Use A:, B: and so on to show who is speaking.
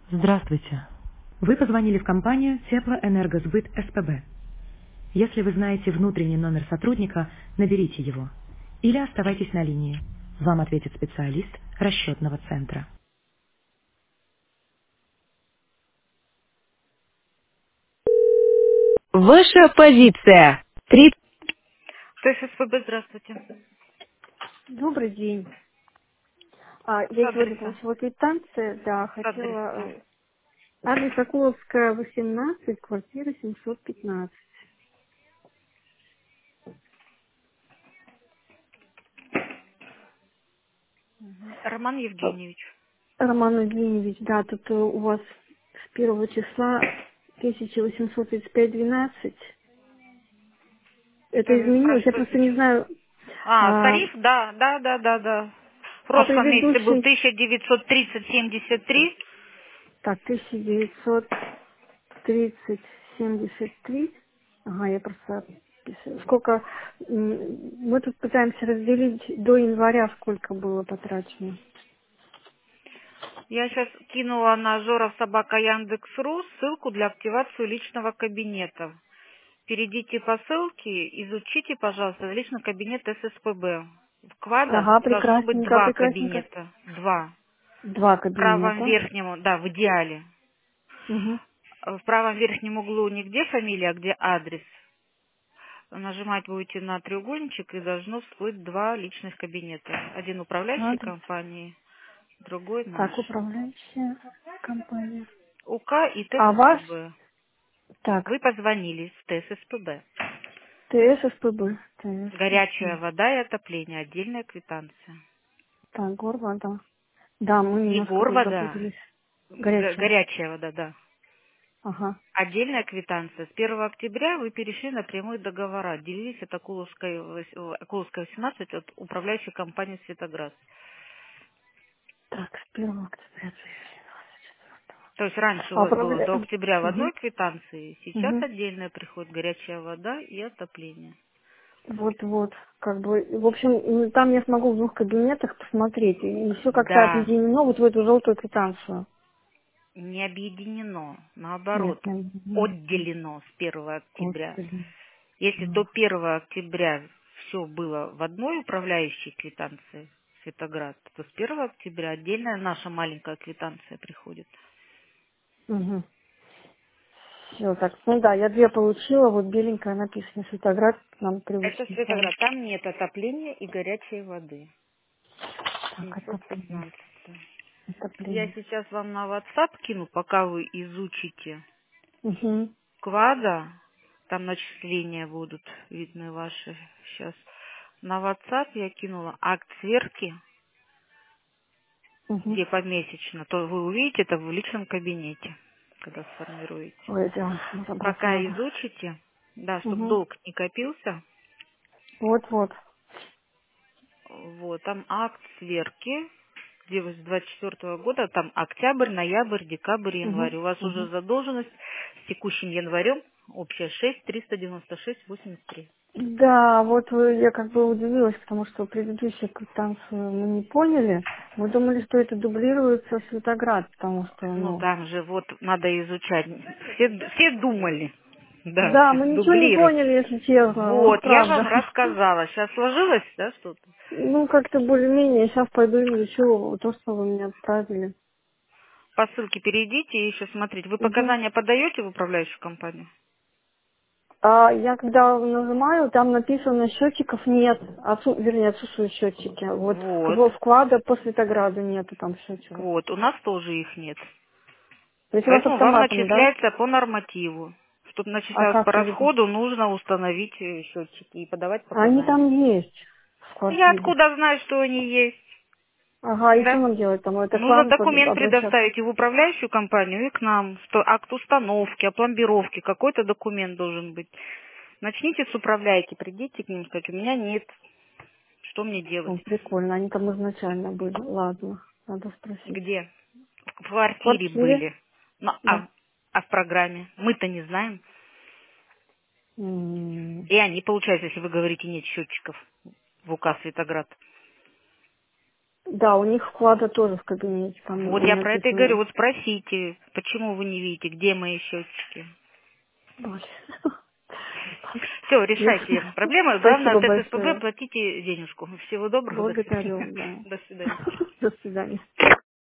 A: Здравствуйте. Вы позвонили в компанию Теплоэнергосбыт СПБ. Если вы знаете внутренний номер сотрудника, наберите его. Или оставайтесь на линии. Вам ответит специалист расчетного центра. Ваша позиция. Три. То есть СПБ, здравствуйте.
B: Добрый день.
A: С
B: Я сегодня
A: адреса.
B: получила квитанцию, да,
A: С
B: хотела...
A: адреса.
B: Адрес Акуловская, 18, квартира 715.
A: Роман
B: А,
A: Евгеньевич.
B: Роман Евгеньевич, да, тут у вас с первого числа 1835,12. Это
A: А
B: изменилось, я
A: что
B: просто не
A: случилось?
B: знаю. А,
A: Тариф? Да. В
B: а
A: прошлом месяце был
B: предыдущий...
A: 1930,73.
B: Так, 1930,73. Ага, я просто писаю. Сколько... Мы тут пытаемся разделить до января, сколько было потрачено.
A: Я сейчас кинула на Жоров собака Яндекс.ру ссылку для активации личного кабинета. Перейдите по ссылке, изучите, пожалуйста, личный кабинет ССПБ. В КВАДа
B: Ага,
A: должно быть
B: прекрасненько,
A: два
B: прекрасненько.
A: кабинета. Два.
B: Два
A: В правом
B: кабинета.
A: верхнем, да, в идеале.
B: Угу.
A: В правом верхнем углу не где фамилия, а где адрес. Нажимать будете на треугольничек и должно всплыть два личных кабинета. Один управляющей
B: Адрес.
A: компании, другой наш.
B: Так, управляющая компания.
A: УК и
B: А ваш?
A: ТССПБ.
B: Так,
A: Вы позвонили с ТССПБ.
B: ТССПБ. ТССПБ.
A: Горячая вода и отопление, отдельная квитанция.
B: Так, Горвода. Да, мы
A: Не
B: немножко тут
A: горвода,
B: запутались. Горячая.
A: горячая вода, да.
B: Ага.
A: Отдельная квитанция. С 1 октября вы перешли на прямые договора, отделились от Акуловская 18 от управляющей компании «Светоград».
B: Так, с 1 октября.
A: То есть раньше у
B: А
A: вас было до
B: проблема...
A: октября в
B: Угу.
A: одной квитанции, сейчас
B: Угу.
A: отдельная приходит горячая вода и отопление.
B: Вот, как бы, в общем, там я смогу в двух кабинетах посмотреть, и все как-то
A: Да,
B: объединено вот в эту желтую квитанцию.
A: не объединено,
B: Нет,
A: наоборот,
B: не объединено.
A: отделено с 1 октября.
B: Господи.
A: Если до
B: Ну.
A: 1 октября все было в одной управляющей квитанции Светоград, то с 1 октября отдельная наша маленькая квитанция приходит.
B: Угу. Все, так, ну да, я две получила, вот беленькая написано, Светоград, нам
A: Это
B: привычный
A: Светоград,
B: тариф.
A: там нет отопления и горячей воды.
B: Так, отопление,
A: 715. Я
B: отопление.
A: сейчас вам на WhatsApp кину, пока вы изучите
B: Угу,
A: КВАДа, там начисления будут видны ваши сейчас. На WhatsApp я кинула акт сверки,
B: угу.
A: где помесячно, то вы увидите это в личном кабинете, когда сформируете.
B: Ой, да, разобраться
A: Пока
B: надо.
A: изучите, да, чтобы
B: Угу.
A: долг не копился,
B: Вот.
A: вот, там акт сверки, где вы с 24 года, там октябрь, ноябрь, декабрь,
B: Угу,
A: январь. У вас уже
B: угу.
A: задолженность с текущим январем общая 6 396,83.
B: Да, вот я как бы удивилась, потому что предыдущую квитанцию мы не поняли. Мы думали, что это дублируется Светоград, потому что,
A: Ну,
B: ну...
A: там же вот надо изучать. Все думали. Да,
B: Да, мы ничего не
A: дублирует.
B: поняли, если честно, вот
A: Вот, я
B: правда.
A: вам рассказала. Сейчас сложилось, да, что-то?
B: Ну, как-то более-менее. Сейчас пойду изучу то, что вы мне отправили.
A: По ссылке перейдите и еще смотрите. Вы
B: Угу.
A: показания подаете в управляющую компанию?
B: А я когда нажимаю, там написано счетчиков нет. Вернее, отсутствуют счетчики. Вот
A: Вот.
B: вклада по Светограду нету там счетчиков.
A: Вот. У нас тоже их нет.
B: То есть у вас
A: Поэтому вам
B: автоматом, да?
A: начисляется по нормативу. Чтобы
B: А
A: начислялось по
B: как это?
A: расходу, нужно установить счетчики и подавать
B: Они
A: показания.
B: там есть в
A: Я
B: квартире.
A: откуда знаю, что они есть?
B: Ага, и что
A: Да?
B: нам делать там? Это к
A: Нужно
B: вам
A: документ
B: обращаться?
A: предоставить и в управляющую компанию, и к нам. Что акт установки, опломбировки, какой-то документ должен быть. Начните с управляйки, придите к ним, сказать, у меня нет, что мне делать?
B: О, прикольно, они там изначально были. Ладно, надо спросить.
A: Где? В
B: В
A: квартире
B: квартире?
A: были. Ну,
B: Да.
A: а в программе? Мы-то не знаем.
B: М,
A: И они, получается, если вы говорите, нет счетчиков в УК Светоград.
B: Да, у них вклада тоже в кабинете, по-моему,
C: Вот я про это и
B: написано.
C: говорю. Вот спросите, почему вы не видите, где мои счетчики.
B: Ой.
C: Все, решайте проблемы. Главное,
B: Спасибо
C: от ССПБ
B: большое.
C: платите денежку. Всего доброго, до свидания.
B: Благодарю, да.
C: До свидания.
B: До свидания.